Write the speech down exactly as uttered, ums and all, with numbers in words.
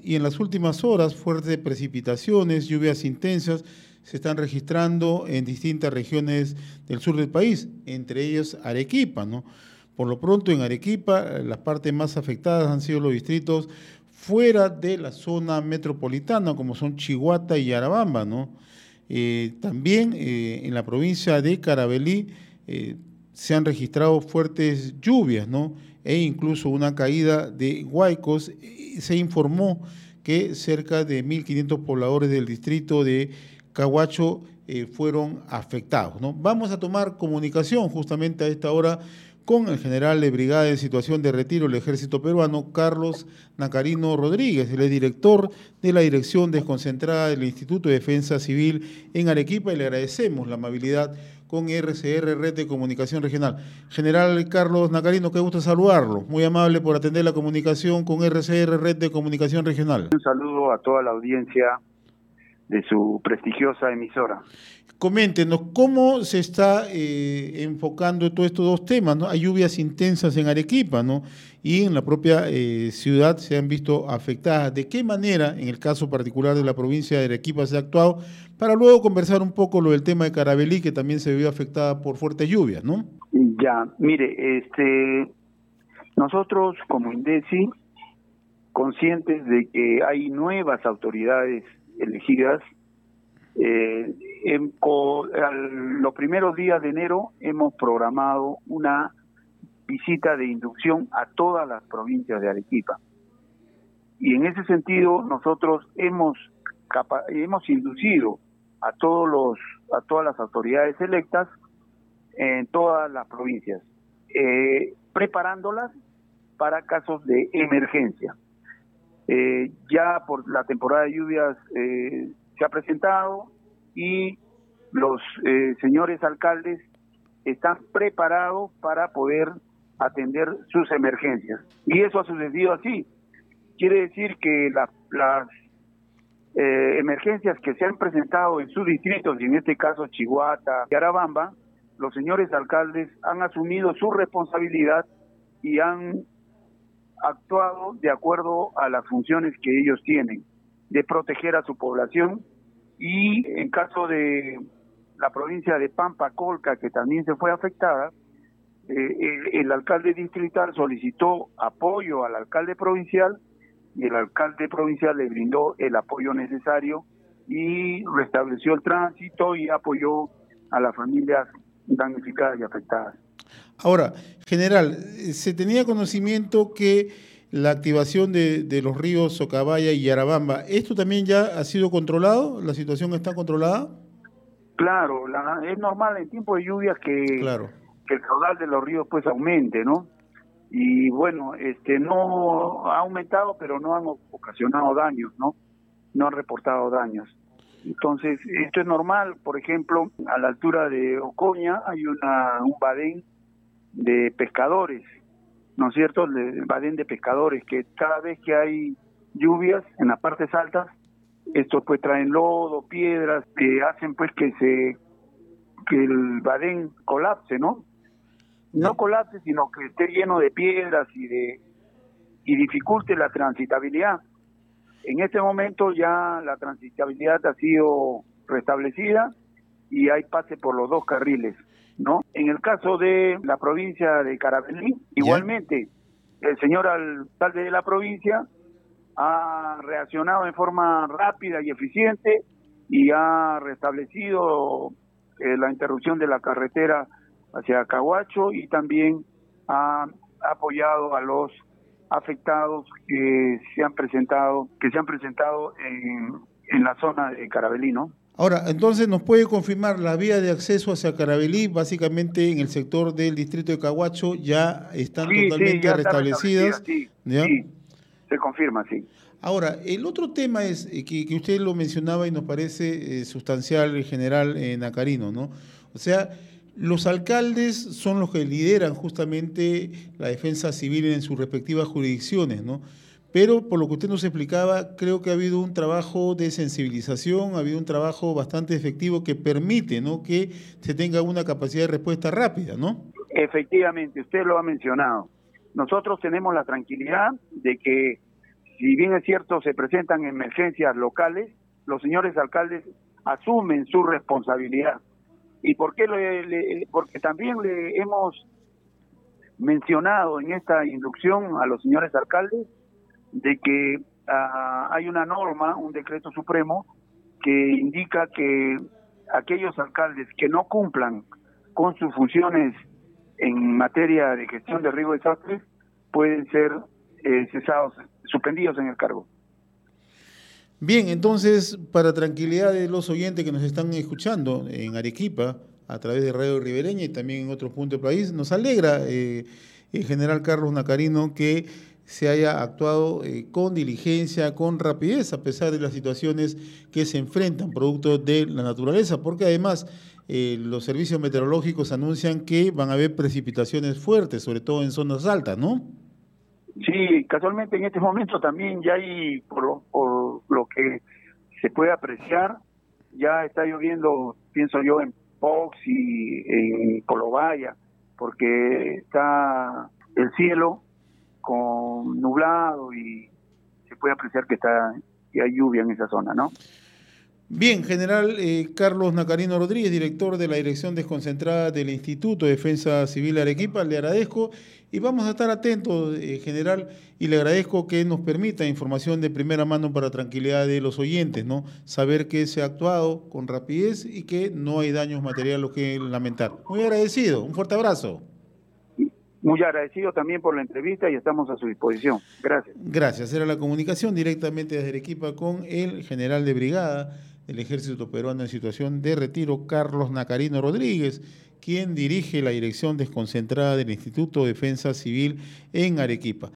y en las últimas horas fuertes precipitaciones, lluvias intensas se están registrando en distintas regiones del sur del país, entre ellas Arequipa, ¿no? Por lo pronto en Arequipa las partes más afectadas han sido los distritos fuera de la zona metropolitana, como son Chiguata y Yarabamba, ¿no? Eh, también eh, en la provincia de Carabalí eh, se han registrado fuertes lluvias, ¿no? E incluso una caída de huaicos. Se informó que cerca de mil quinientos pobladores del distrito de Caguacho eh, fueron afectados, ¿no? Vamos a tomar comunicación justamente a esta hora con el general de brigada en situación de retiro del ejército peruano, Carlos Nacarino Rodríguez. Él es director de la Dirección Desconcentrada del Instituto de Defensa Civil en Arequipa y le agradecemos la amabilidad con R C R, Red de Comunicación Regional. General Carlos Nacarino, qué gusto saludarlo. Muy amable por atender la comunicación con R C R, Red de Comunicación Regional. Un saludo a toda la audiencia de su prestigiosa emisora. Coméntenos, ¿cómo se está eh, enfocando todos estos dos temas, ¿no? Hay lluvias intensas en Arequipa, ¿no? Y en la propia eh, ciudad se han visto afectadas. ¿De qué manera, en el caso particular de la provincia de Arequipa, se ha actuado? Para luego conversar un poco lo del tema de Carabalí, que también se vio afectada por fuertes lluvias, ¿no? Ya, mire, este, nosotros como INDECI, conscientes de que hay nuevas autoridades elegidas, Eh, en, co, al, los primeros días de enero hemos programado una visita de inducción a todas las provincias de Arequipa. Y en ese sentido nosotros hemos capa, hemos inducido a todos los a todas las autoridades electas en todas las provincias, eh, preparándolas para casos de emergencia. Eh, ya por la temporada de lluvias eh, se ha presentado y los eh, señores alcaldes están preparados para poder atender sus emergencias. Y eso ha sucedido así. Quiere decir que la, las eh, emergencias que se han presentado en sus distritos, y en este caso Chiguata y Arabamba, los señores alcaldes han asumido su responsabilidad y han actuado de acuerdo a las funciones que ellos tienen, de proteger a su población. Y en caso de la provincia de Pampa Colca, que también se fue afectada, eh, el, el alcalde distrital solicitó apoyo al alcalde provincial y el alcalde provincial le brindó el apoyo necesario y restableció el tránsito y apoyó a las familias damnificadas y afectadas. Ahora, general, se tenía conocimiento que la activación de, de los ríos Socabaya y Yarabamba, ¿esto también ya ha sido controlado? ¿La situación está controlada? Claro, la, es normal en tiempo de lluvias que, claro. que el caudal de los ríos pues aumente, ¿no? Y bueno, este no ha aumentado, pero no han ocasionado daños, ¿no? No han reportado daños. Entonces, esto es normal. Por ejemplo, a la altura de Ocoña hay una un badén de pescadores, ¿no es cierto? El badén de pescadores, que cada vez que hay lluvias en las partes altas, estos pues traen lodo, piedras, que hacen pues que se que el badén colapse, ¿no? No colapse, sino que esté lleno de piedras y de y dificulte la transitabilidad. En este momento ya la transitabilidad ha sido restablecida y hay pase por los dos carriles, ¿no? En el caso de la provincia de Carabalí, igualmente, el señor alcalde de la provincia ha reaccionado en forma rápida y eficiente y ha restablecido eh, la interrupción de la carretera hacia Caguacho y también ha apoyado a los afectados que se han presentado que se han presentado en, en la zona de Carabalí, ¿no? Ahora, entonces, ¿nos puede confirmar la vía de acceso hacia Carabalí, básicamente en el sector del distrito de Caguacho, ya están sí, totalmente sí, ya restablecidas? Sí, ¿ya? sí, se confirma, sí. Ahora, el otro tema es eh, que, que usted lo mencionaba y nos parece eh, sustancial en general en Nacarino, ¿no? O sea, los alcaldes son los que lideran justamente la defensa civil en sus respectivas jurisdicciones, ¿no? Pero por lo que usted nos explicaba, creo que ha habido un trabajo de sensibilización, ha habido un trabajo bastante efectivo que permite, ¿no?, que se tenga una capacidad de respuesta rápida, ¿no? Efectivamente, usted lo ha mencionado. Nosotros tenemos la tranquilidad de que si bien es cierto se presentan emergencias locales, los señores alcaldes asumen su responsabilidad. ¿Y por qué? Le, le, porque también le hemos mencionado en esta inducción a los señores alcaldes de que uh, hay una norma, un decreto supremo, que indica que aquellos alcaldes que no cumplan con sus funciones en materia de gestión de riesgo de desastres pueden ser eh, cesados, suspendidos en el cargo. Bien, entonces, para tranquilidad de los oyentes que nos están escuchando en Arequipa, a través de Radio Ribereña y también en otros puntos del país, nos alegra, eh, el general Carlos Nacarino, que se haya actuado eh, con diligencia, con rapidez, a pesar de las situaciones que se enfrentan producto de la naturaleza, porque además eh, los servicios meteorológicos anuncian que van a haber precipitaciones fuertes, sobre todo en zonas altas, ¿no? Sí, casualmente en este momento también ya hay, por lo, por lo que se puede apreciar, ya está lloviendo, pienso yo, en Pox y en Colobaya, porque está el cielo con nublado y se puede apreciar que está que hay lluvia en esa zona, ¿no? Bien, general eh, Carlos Nacarino Rodríguez, director de la Dirección Desconcentrada del Instituto de Defensa Civil Arequipa, le agradezco y vamos a estar atentos, eh, general, y le agradezco que nos permita información de primera mano para tranquilidad de los oyentes, ¿no? Saber que se ha actuado con rapidez y que no hay daños materiales que lamentar. Muy agradecido, un fuerte abrazo. Muy agradecido también por la entrevista y estamos a su disposición. Gracias. Gracias. Era la comunicación directamente desde Arequipa con el general de brigada del Ejército Peruano en situación de retiro, Carlos Nacarino Rodríguez, quien dirige la Dirección Desconcentrada del Instituto de Defensa Civil en Arequipa.